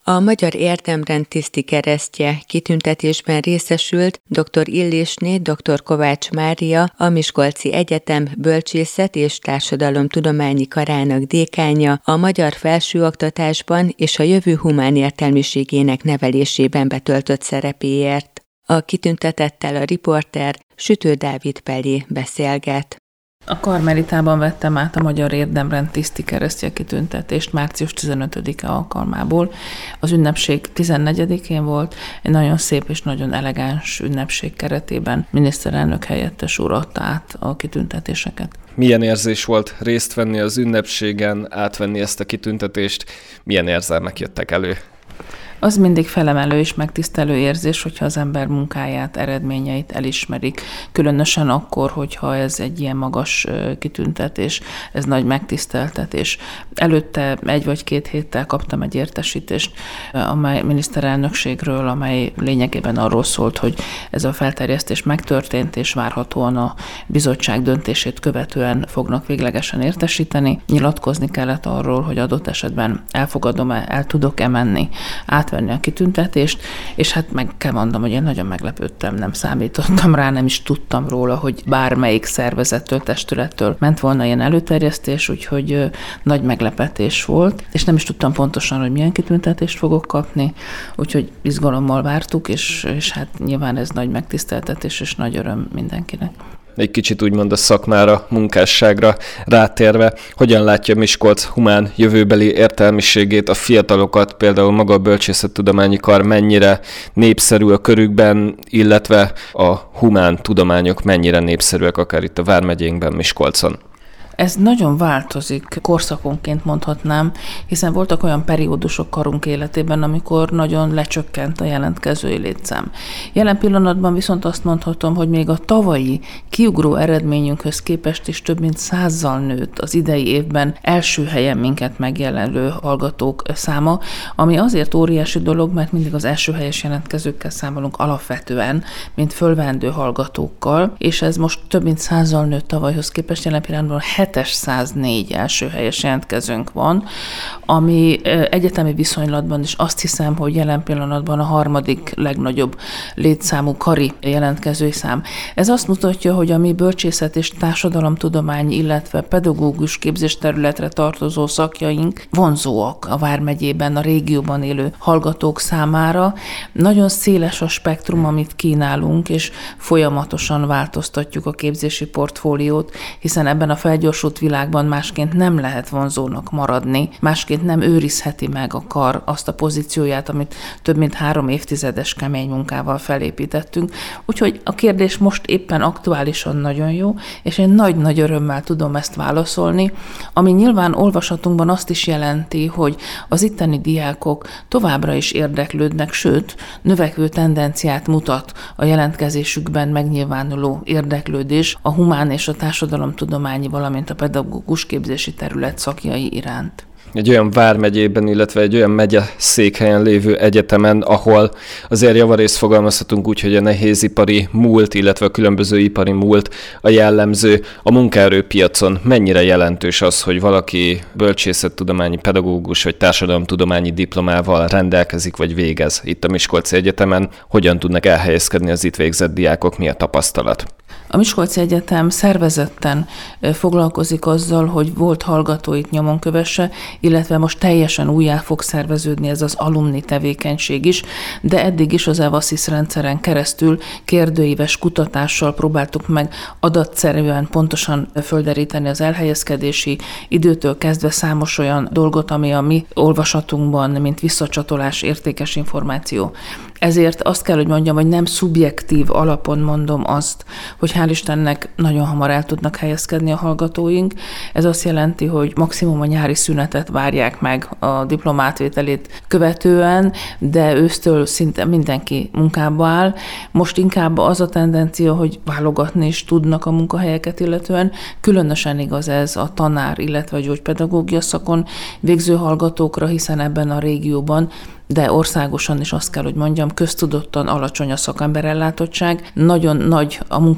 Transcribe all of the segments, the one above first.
A Magyar Érdemrend tiszti keresztje kitüntetésben részesült dr. Illésné dr. Kovács Mária, a Miskolci Egyetem Bölcsészet és Társadalomtudományi Karának dékánja a magyar felsőoktatásban és a jövő humán értelmiségének nevelésében betöltött szerepéért. A kitüntetettel a riporter Sütő Dávid Peli beszélget. A Karmelitában vettem át a Magyar Érdemrend tiszti keresztje kitüntetést március 15-e alkalmából. Az ünnepség 14-én volt, egy nagyon szép és nagyon elegáns ünnepség keretében miniszterelnök helyettes úr adta át a kitüntetéseket. Milyen érzés volt részt venni az ünnepségen, átvenni ezt a kitüntetést? Milyen érzelmek jöttek elő? Az mindig felemelő és megtisztelő érzés, hogyha az ember munkáját, eredményeit elismerik. Különösen akkor, hogyha ez egy ilyen magas kitüntetés, ez nagy megtiszteltetés. Előtte 1 vagy 2 héttel kaptam egy értesítést a miniszterelnökségről, amely lényegében arról szólt, hogy ez a felterjesztés megtörtént, és várhatóan a bizottság döntését követően fognak véglegesen értesíteni. Nyilatkozni kellett arról, hogy adott esetben elfogadom-e, el tudok-e menni, átvenni a kitüntetést, és hát meg kell mondanom, hogy én nagyon meglepődtem, nem számítottam rá, nem is tudtam róla, hogy bármelyik szervezettől, testülettől ment volna ilyen előterjesztés, úgyhogy nagy meglepetés volt, és nem is tudtam pontosan, hogy milyen kitüntetést fogok kapni, úgyhogy izgalommal vártuk, és hát nyilván ez nagy megtiszteltetés és nagy öröm mindenkinek. Egy kicsit úgymond a szakmára, munkásságra rátérve, hogyan látja Miskolc humán jövőbeli értelmiségét, a fiatalokat, például maga a Bölcsészettudományi Kar mennyire népszerű a körükben, illetve a humán tudományok mennyire népszerűek akár itt a vármegyénkben, Miskolcon? Ez nagyon változik, korszakonként mondhatnám, hiszen voltak olyan periódusok karunk életében, amikor nagyon lecsökkent a jelentkezői létszám. Jelen pillanatban viszont azt mondhatom, hogy még a tavalyi kiugró eredményünkhöz képest is több mint 100-zal nőtt az idei évben első helyen minket megjelenő hallgatók száma, ami azért óriási dolog, mert mindig az első helyes jelentkezőkkel számolunk alapvetően, mint fölvendő hallgatókkal, és ez most több mint 100-zal nőtt tavalyhoz képest, jelen pillanatban 704 első helyes jelentkezőnk van, ami egyetemi viszonylatban is azt hiszem, hogy jelen pillanatban a 3. legnagyobb létszámú kari jelentkezői szám. Ez azt mutatja, hogy a mi bölcsészet és társadalomtudomány, illetve pedagógus képzésterületre tartozó szakjaink vonzóak a vármegyében, a régióban élő hallgatók számára. Nagyon széles a spektrum, amit kínálunk, és folyamatosan változtatjuk a képzési portfóliót, hiszen ebben a felgyorsult világban másként nem lehet vonzónak maradni, másként nem őrizheti meg a kar azt a pozícióját, amit több mint 3 évtizedes kemény munkával felépítettünk. Úgyhogy a kérdés most éppen aktuálisan nagyon jó, és én nagy-nagy örömmel tudom ezt válaszolni, ami nyilván olvasatunkban azt is jelenti, hogy az itteni diákok továbbra is érdeklődnek, sőt, növekvő tendenciát mutat a jelentkezésükben megnyilvánuló érdeklődés a humán és a társadalomtudományi, valamint a pedagógus képzési terület szakjai iránt. Egy olyan vármegyében, illetve egy olyan megyeszékhelyen lévő egyetemen, ahol azért javarészt fogalmazhatunk úgy, hogy a nehézipari múlt, illetve a különböző ipari múlt a jellemző, a munkaerőpiacon mennyire jelentős az, hogy valaki bölcsészettudományi pedagógus vagy társadalomtudományi diplomával rendelkezik vagy végez itt a Miskolci Egyetemen, hogyan tudnak elhelyezkedni az itt végzett diákok, mi a tapasztalat? A Miskolci Egyetem szervezetten foglalkozik azzal, hogy volt hallgatóit nyomon kövesse, illetve most teljesen újjá fog szerveződni ez az alumni tevékenység is, de eddig is az EVASZIS rendszeren keresztül kérdőíves kutatással próbáltuk meg adatszerűen pontosan földeríteni az elhelyezkedési időtől kezdve számos olyan dolgot, ami a mi olvasatunkban, mint visszacsatolás, értékes információ. Ezért azt kell, hogy mondjam, hogy nem szubjektív alapon mondom azt, hogy hál' Istennek nagyon hamar el tudnak helyezkedni a hallgatóink. Ez azt jelenti, hogy maximum a nyári szünetet várják meg a diplomátvételét követően, de ősztől szinte mindenki munkába áll. Most inkább az a tendencia, hogy válogatni is tudnak a munkahelyeket illetően. Különösen igaz ez a tanár, illetve a gyógypedagógia szakon végző hallgatókra, hiszen ebben a régióban, de országosan is azt kell, hogy mondjam, köztudottan alacsony a szakemberellátottság. Nagyon nagy a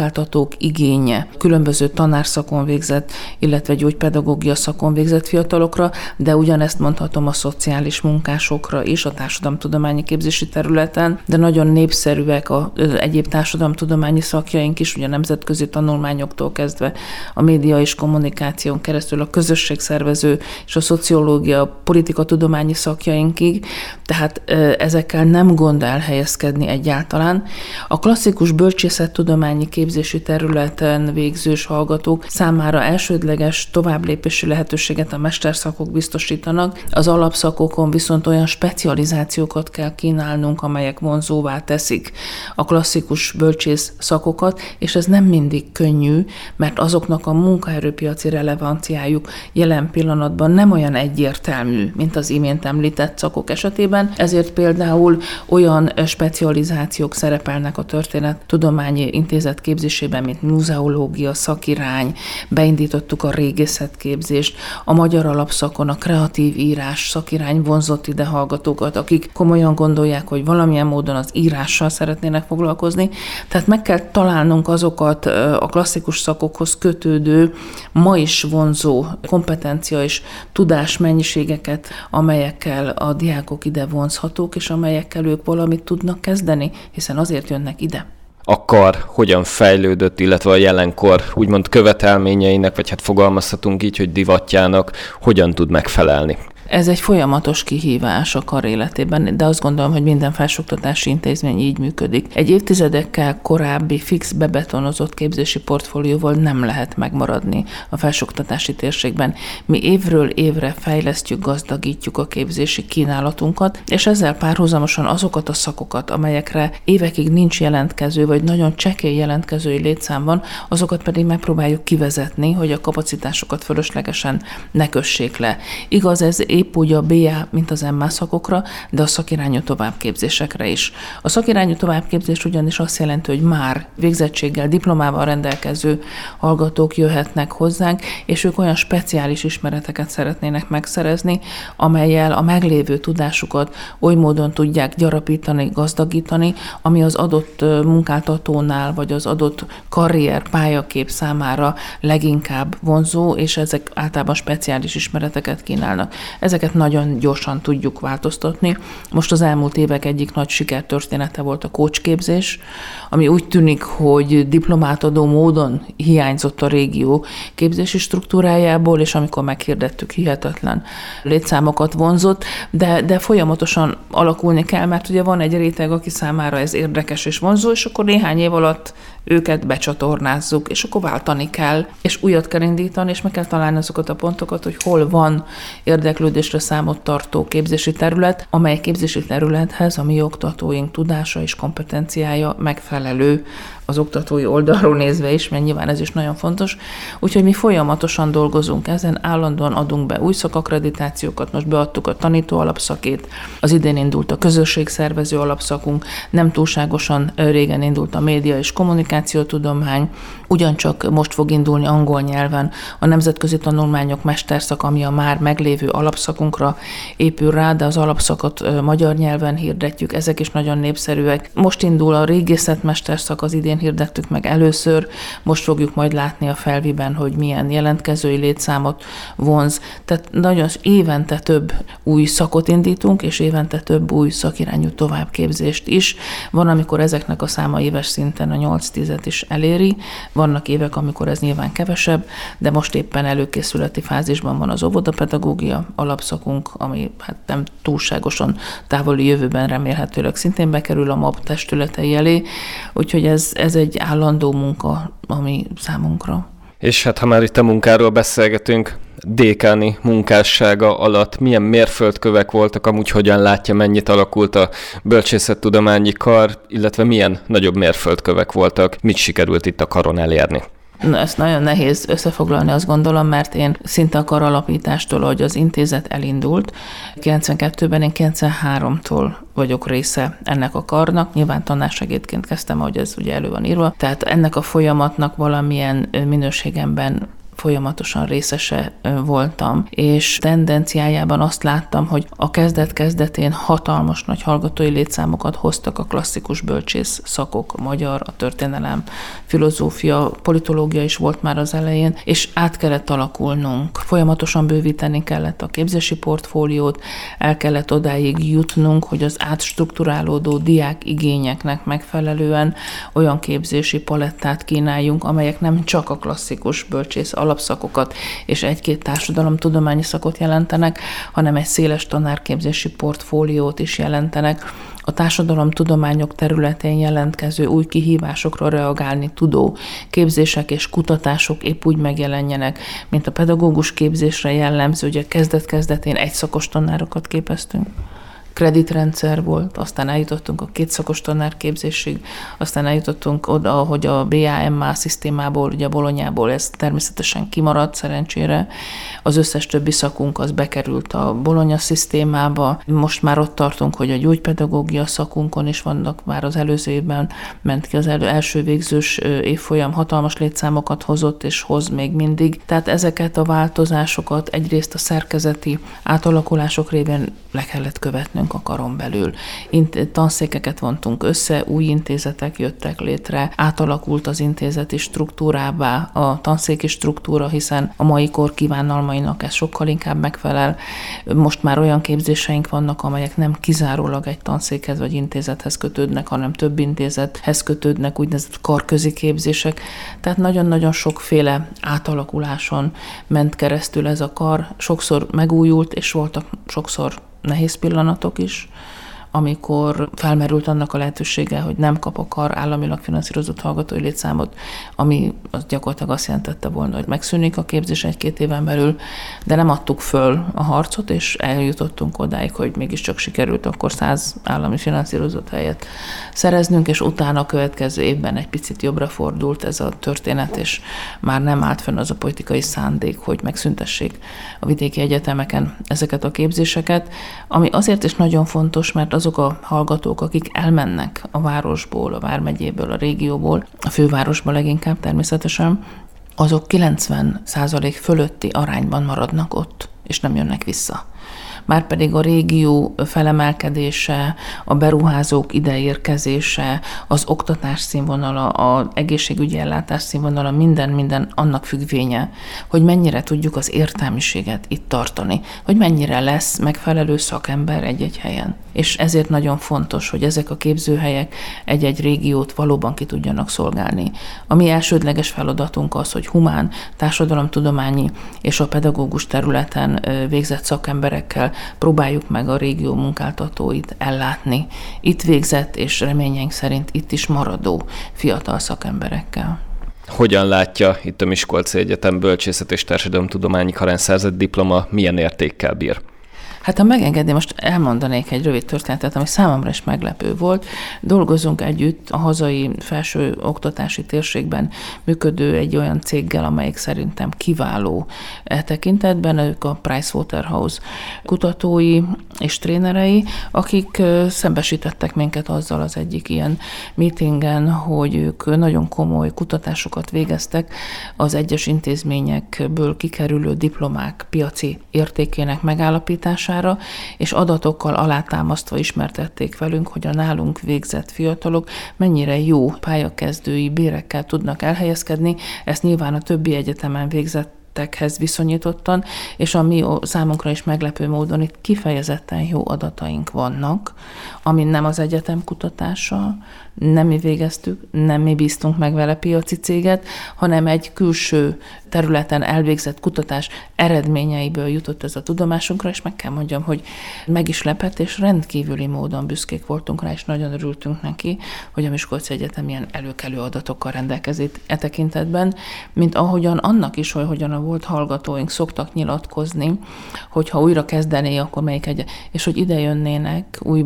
munkáltatók igénye különböző tanárszakon végzett, illetve gyógypedagógia szakon végzett fiatalokra, de ugyanezt mondhatom a szociális munkásokra is, a társadalomtudományi képzési területen, de nagyon népszerűek az egyéb társadalomtudományi szakjaink is, ugye a nemzetközi tanulmányoktól kezdve a média és kommunikáción keresztül a közösségszervező és a szociológia, politikatudományi szakjainkig, tehát ezekkel nem gond elhelyezkedni egyáltalán. A klasszikus bölcsészettudományi képzési területen végzős hallgatók számára elsődleges továbblépési lehetőséget a mesterszakok biztosítanak, az alapszakokon viszont olyan specializációkat kell kínálnunk, amelyek vonzóvá teszik a klasszikus bölcsész szakokat, és ez nem mindig könnyű, mert azoknak a munkaerőpiaci relevanciájuk jelen pillanatban nem olyan egyértelmű, mint az imént említett szakok esetében, ezért például olyan specializációk szerepelnek a Történettudományi Intézet képzésében, mint muzeológia, szakirány, beindítottuk a régészetképzést, a magyar alapszakon a kreatív írás szakirány vonzott ide hallgatókat, akik komolyan gondolják, hogy valamilyen módon az írással szeretnének foglalkozni. Tehát meg kell találnunk azokat a klasszikus szakokhoz kötődő, ma is vonzó kompetencia és tudásmennyiségeket, amelyekkel a diákok ide vonzhatók, és amelyekkel ők valamit tudnak kezdeni, hiszen azért jönnek ide. A kar hogyan fejlődött, illetve a jelenkor úgymond követelményeinek, vagy hát fogalmazhatunk így, hogy divatjának, hogyan tud megfelelni? Ez egy folyamatos kihívás a kar életében, de azt gondolom, hogy minden felsőoktatási intézmény így működik. Egy évtizedekkel korábbi fix bebetonozott képzési portfólióval nem lehet megmaradni a felsőoktatási térségben. Mi évről évre fejlesztjük, gazdagítjuk a képzési kínálatunkat, és ezzel párhuzamosan azokat a szakokat, amelyekre évekig nincs jelentkező, vagy nagyon csekély jelentkezői létszám van, azokat pedig megpróbáljuk kivezetni, hogy a kapacitásokat fölöslegesen ne kössék le. Igaz, ez épp úgy a BA, mint az MA szakokra, de a szakirányú továbbképzésekre is. A szakirányú továbbképzés ugyanis azt jelenti, hogy már végzettséggel, diplomával rendelkező hallgatók jöhetnek hozzánk, és ők olyan speciális ismereteket szeretnének megszerezni, amellyel a meglévő tudásukat oly módon tudják gyarapítani, gazdagítani, ami az adott munkáltatónál, vagy az adott karrier, pályakép számára leginkább vonzó, és ezek általában speciális ismereteket kínálnak. Ezeket nagyon gyorsan tudjuk változtatni. Most az elmúlt évek egyik nagy sikertörténete volt a coachképzés, ami úgy tűnik, hogy diplomát adó módon hiányzott a régió képzési struktúrájából, és amikor meghirdettük, hihetetlen létszámokat vonzott, de folyamatosan alakulni kell, mert ugye van egy réteg, aki számára ez érdekes és vonzó, és akkor néhány év alatt őket becsatornázzuk, és akkor váltani kell, és újat kell indítani, és meg kell találni azokat a pontokat, hogy hol van érdeklődésre számot tartó képzési terület, amely képzési területhez a mi oktatóink tudása és kompetenciája megfelelő az oktatói oldalról nézve is, mert nyilván ez is nagyon fontos. Úgyhogy mi folyamatosan dolgozunk ezen, állandóan adunk be új szakakkreditációkat, most beadtuk a tanító alapszakét, az idén indult a közösségszervező alapszakunk, nem túlságosan régen indult a média és kommunikációtudomány, ugyancsak most fog indulni angol nyelven a nemzetközi tanulmányok mesterszak, ami a már meglévő alapszakunkra épül rá, de az alapszakot magyar nyelven hirdetjük, ezek is nagyon népszerűek. Most indul a régészetmesterszak, az idén hirdettük meg először, most fogjuk majd látni a Felviben, hogy milyen jelentkezői létszámot vonz. Tehát nagyon évente több új szakot indítunk, és évente több új szakirányú továbbképzést is. Van, amikor ezeknek a száma éves szinten a 8-10-et is eléri, vannak évek, amikor ez nyilván kevesebb, de most éppen előkészületi fázisban van az óvodapedagógia alapszakunk, ami hát nem túlságosan távoli jövőben remélhetőleg szintén bekerül a MAP testületei elé, úgyhogy ez egy állandó munka, ami számunkra. És hát ha már itt a munkáról beszélgetünk, dékáni munkássága alatt milyen mérföldkövek voltak, amúgy hogyan látja, mennyit alakult a bölcsészettudományi kar, illetve milyen nagyobb mérföldkövek voltak, mit sikerült itt a karon elérni? Na, ezt nagyon nehéz összefoglalni, azt gondolom, mert én szinte a kar alapítástól, ahogy az intézet elindult, 92-ben én 93-tól vagyok része ennek a karnak. Nyilván tanársegédként kezdtem, ahogy ez ugye elő van írva. Tehát ennek a folyamatnak valamilyen minőségemben folyamatosan részese voltam, és tendenciájában azt láttam, hogy a kezdet-kezdetén hatalmas nagy hallgatói létszámokat hoztak a klasszikus bölcsész szakok, a magyar, a történelem, filozófia, politológia is volt már az elején, és át kellett alakulnunk. Folyamatosan bővíteni kellett a képzési portfóliót, el kellett odáig jutnunk, hogy az átstrukturálódó diák igényeknek megfelelően olyan képzési palettát kínáljunk, amelyek nem csak a klasszikus bölcsész alapszakokat és egy-két társadalomtudományi szakot jelentenek, hanem egy széles tanárképzési portfóliót is jelentenek. A társadalomtudományok területén jelentkező új kihívásokra reagálni tudó képzések és kutatások épp úgy megjelenjenek, mint a pedagógus képzésre jellemző, hogy a kezdet-kezdetén egyszakos tanárokat képeztünk. Kreditrendszer volt, aztán eljutottunk a kétszakos tanárképzésig, aztán eljutottunk oda, hogy a BAMA szisztémából, ugye a Bolognából ez természetesen kimaradt szerencsére. Az összes többi szakunk az bekerült a Bologna szisztémába. Most már ott tartunk, hogy a gyógypedagógia szakunkon is vannak, már az előző évben ment ki az első végzős évfolyam, hatalmas létszámokat hozott és hoz még mindig. Tehát ezeket a változásokat egyrészt a szerkezeti átalakulások révén le kellett követnünk a karon belül. Tanszékeket vontunk össze, új intézetek jöttek létre, átalakult az intézeti struktúrába a tanszéki struktúra, hiszen a mai kor kívánalmainak ez sokkal inkább megfelel. Most már olyan képzéseink vannak, amelyek nem kizárólag egy tanszékhez vagy intézethez kötődnek, hanem több intézethez kötődnek, úgynevezett karközi képzések. Tehát nagyon-nagyon sokféle átalakuláson ment keresztül ez a kar. Sokszor megújult, és voltak sokszor nehéz pillanatok is, amikor felmerült annak a lehetősége, hogy nem kap a kar államilag finanszírozott hallgatói létszámot, ami az gyakorlatilag azt jelentette volna, hogy megszűnik a képzés 1-2 éven belül, de nem adtuk föl a harcot, és eljutottunk odáig, hogy mégiscsak sikerült akkor 100 állami finanszírozott helyet szereznünk, és utána a következő évben egy picit jobbra fordult ez a történet, és már nem állt fenn az a politikai szándék, hogy megszüntessék a vidéki egyetemeken ezeket a képzéseket, ami azért is nagyon fontos, mert azok a hallgatók, akik elmennek a városból, a vármegyéből, a régióból, a fővárosba leginkább természetesen, azok 90% fölötti arányban maradnak ott, és nem jönnek vissza. Márpedig a régió felemelkedése, a beruházók ideérkezése, az oktatás színvonala, az egészségügyi ellátás színvonala, minden annak függvénye, hogy mennyire tudjuk az értelmiséget itt tartani, hogy mennyire lesz megfelelő szakember egy-egy helyen. És ezért nagyon fontos, hogy ezek a képzőhelyek egy-egy régiót valóban ki tudjanak szolgálni. A mi elsődleges feladatunk az, hogy humán, társadalomtudományi és a pedagógus területen végzett szakemberekkel próbáljuk meg a régió munkáltatóit ellátni. Itt végzett és reményeink szerint itt is maradó fiatal szakemberekkel. Hogyan látja itt a Miskolci Egyetem bölcsészet és társadalomtudományi karán szerzett diploma, milyen értékkel bír? Hát ha megengedni, most elmondanék egy rövid történetet, ami számomra is meglepő volt. Dolgozunk együtt a hazai felső oktatási térségben működő egy olyan céggel, amelyik szerintem kiváló e tekintetben. Ők a Pricewaterhouse kutatói és trénerei, akik szembesítettek minket azzal az egyik ilyen meetingen, hogy ők nagyon komoly kutatásokat végeztek az egyes intézményekből kikerülő diplomák piaci értékének megállapítására, és adatokkal alátámasztva ismertették velünk, hogy a nálunk végzett fiatalok mennyire jó pályakezdői bérekkel tudnak elhelyezkedni. Ezt nyilván a többi egyetemen végzettekhez viszonyítottan, és ami számunkra is meglepő módon itt kifejezetten jó adataink vannak, ami nem az egyetem kutatása, nem mi végeztük, nem mi bíztunk meg vele piaci céget, hanem egy külső területen elvégzett kutatás eredményeiből jutott ez a tudomásunkra, és meg kell mondjam, hogy meg is lepett, és rendkívüli módon büszkék voltunk rá, és nagyon örültünk neki, hogy a Miskolci Egyetem ilyen előkelő adatokkal rendelkezik e tekintetben, mint ahogyan annak is, hogy hogyan a volt hallgatóink szoktak nyilatkozni, hogy ha újra kezdené, akkor melyik és hogy ide jönnének újból,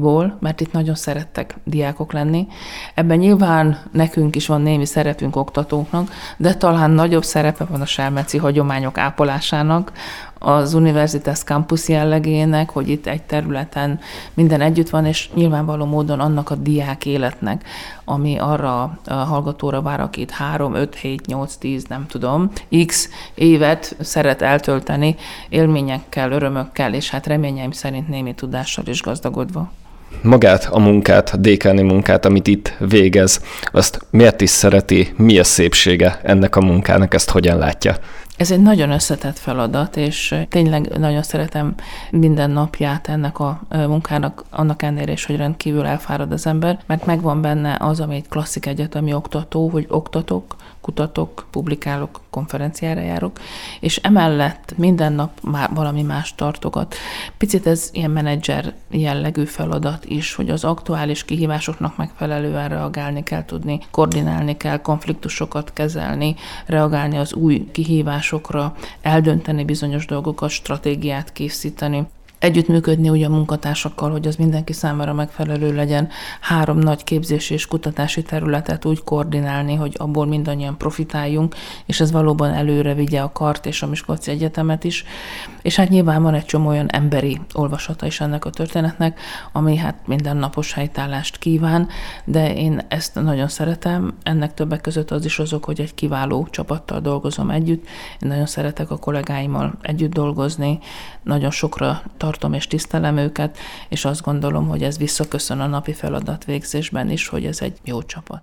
mert itt nagyon szerettek diákok lenni. Ebben nyilván nekünk is van némi szerepünk oktatóknak, de talán nagyobb szerepe van a selmeci hagyományok ápolásának, az Universitas Campus jellegének, hogy itt egy területen minden együtt van, és nyilvánvaló módon annak a diák életnek, ami arra a hallgatóra vár, aki itt 3, 5, 7, 8, 10, nem tudom, x évet szeret eltölteni élményekkel, örömökkel, és hát reményeim szerint némi tudással is gazdagodva. Magát a munkát, a dékáni munkát, amit itt végez, azt miért is szereti, mi a szépsége ennek a munkának, ezt hogyan látja? Ez egy nagyon összetett feladat, és tényleg nagyon szeretem minden napját ennek a munkának, annak ellenére is, hogy rendkívül elfárad az ember, mert megvan benne az, ami egy klasszik egyetemi oktató, hogy oktatok, kutatok, publikálok, konferenciára járok, és emellett minden nap már valami más tartogat. Picit ez ilyen menedzser jellegű feladat is, hogy az aktuális kihívásoknak megfelelően reagálni kell tudni, koordinálni kell, konfliktusokat kezelni, reagálni az új kihívásokra, eldönteni bizonyos dolgokat, stratégiát készíteni. Együttműködni ugye a munkatársakkal, hogy az mindenki számára megfelelő legyen, 3 nagy képzési és kutatási területet úgy koordinálni, hogy abból mindannyian profitáljunk, és ez valóban előre vigye a kart és a Miskolci Egyetemet is. És hát nyilván van egy csomó olyan emberi olvasata is ennek a történetnek, ami hát mindennapos helytállást kíván, de én ezt nagyon szeretem. Ennek többek között az is azok, hogy egy kiváló csapattal dolgozom együtt. Én nagyon szeretek a kollégáimmal együtt dolgozni, nagyon sokra tartom és tisztelem őket, és azt gondolom, hogy ez visszaköszön a napi feladatvégzésben is, hogy ez egy jó csapat.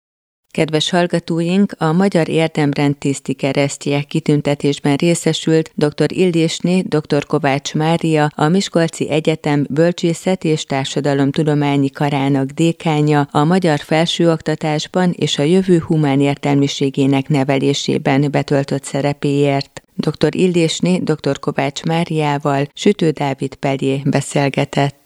Kedves hallgatóink, a Magyar Érdemrend tiszti keresztje kitüntetésben részesült dr. Illésné dr. Kovács Mária, a Miskolci Egyetem Bölcsészet és Társadalomtudományi Karának dékánja a magyar felsőoktatásban és a jövő humán értelmiségének nevelésében betöltött szerepéért. Dr. Illésné dr. Kovács Máriával Sütő Dávid Peljé beszélgetett.